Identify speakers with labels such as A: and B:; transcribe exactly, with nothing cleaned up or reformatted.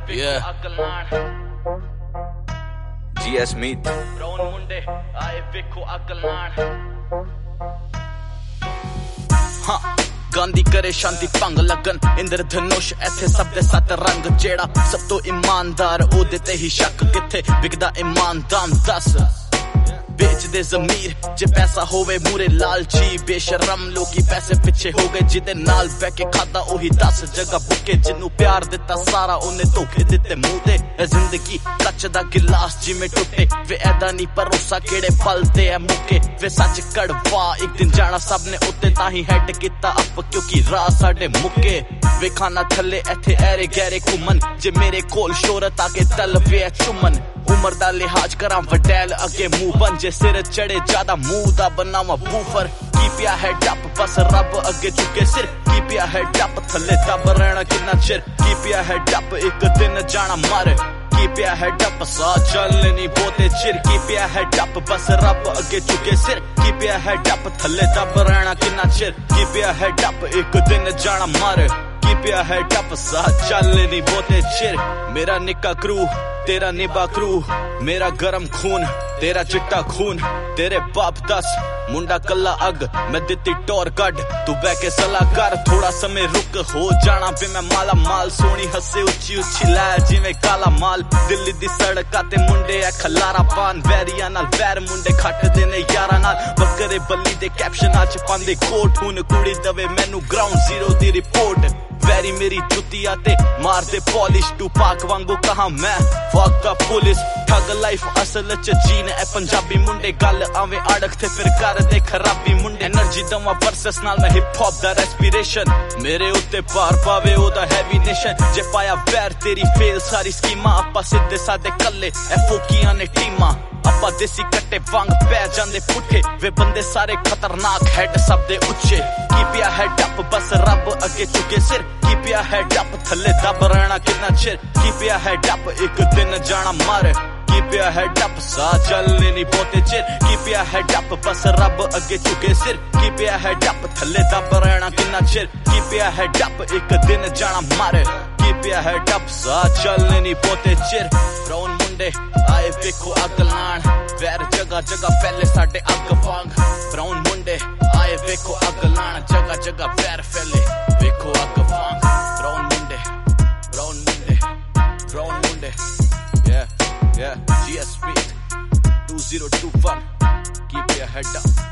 A: Yeah. G S Meet. हाँ गांधी करे शांति भंग लगन इंद्र धनुष इत्थे सब दे सत्त रंग जेड़ा सब तो ईमानदार ओदे ते ही शक किथे विकदा ईमान दाम दस बेच दे जमीर जे पैसा होवे मूरे लालची बेशरम लोकी पैसे पिछे हो गए जिदे नाल बह के खाता ओही दस जगह बुके जिन्नू प्यार दिता सारा ओने धोखे दिते मुंह ते जिंदगी कच दा गिलास जिमें टुटे वे ऐदा नहीं भरोसा केड़े पलते है मुके वे सच कड़वा एक दिन जाना सब ने उत्ते ताही हेड किता अप क्योंकि राह साडे मुके वे खाना थले इत्थे ऐरे गहरे घुमन जे मेरे कोल शोहरत आके तल वे चुमन उमर दा लिहाज करा वडैल अगे मुंह बन जे सिर चढ़े ज्यादा मुंह दा बनावा बूफर की पिया है डप बस रब अगे चुके सिर की पिया है डप थले दब रहना कितना चिर की पिया है डप एक दिन जाना मर की पिया है डप सा चलने नहीं बोते चिर की पिया है डप बस रब अगे चुके सिर की पिया है डप थले दब रहना कितना चिर की पिया है डप एक दिन जाना मर की पिया है डप सा चलने नहीं बोते चिर मेरा निक्का क्रू तेरा निबा क्रू मेरा गरम खून तेरा चिट्टा खून तेरे बाप दस मुंडा कल्ला अग मैं दिती टोर कड तू बह के सलाह कर थोड़ा समय रुक हो जाना पे मैं माला माल सोनी हसे उची उची लै जिवें काला माल दिल्ली दी सड़कां ते मुंडे ऐ खलारा पान वैरियां नाल वैर मुंडे खट दे ने यारां नाल बकरे बल्ली दे कैप्शन अच पांदे कोट हुन कुड़ी दवे मैनू ग्राउंड जीरो दी रिपोर्ट वैरी मेरी जुतिया ते मार दे पॉलिश टू पाक वांगू कहा मैं fuck the police thug life असल च जीन ए पंजाबी मुंडे गल आवे अड़क थे फिर कर दे खराबी मुंडे एनर्जी दवा वर्सेस नाल मैं हिप हॉप दा रेस्पिरेशन मेरे उत्ते पार पावे ओदा हैवी नेशन जे पाया वैर तेरी फेल सारी स्कीमा आपा सीधे सादे कल्ले ए फोकियां ने टीमा अपा देसी कट्टे वांग पै जांदे पुठे वे बंदे सारे खतरनाक हेड सब दे उच्चे की पिया है डप बस रब अगे चुके सिर की पिया है डप थले दब रहना कितना चिर की पिया है डप एक दिन जाना मर की पिया है डप सा चलने नहीं बोते चिर की पिया है डप बस रब अगे चुके सिर की पिया है डप थले दब रहना कितना चिर की पिया है डप एक दिन जाना मर की पिया है डप सा चलने नहीं बोते चिर ब्राउन मुंडे आए वेखो अग लाण वैर जगह जगह पहले साडे अग वांग ब्राउन मुंडे आए वेखो अग लाण जगह जगह वैर फैले वेखो अग वांग ब्राउन मुंडे ब्राउन मुंडे ब्राउन मुंडे yeah yeah G S Meet two zero two one keep your head up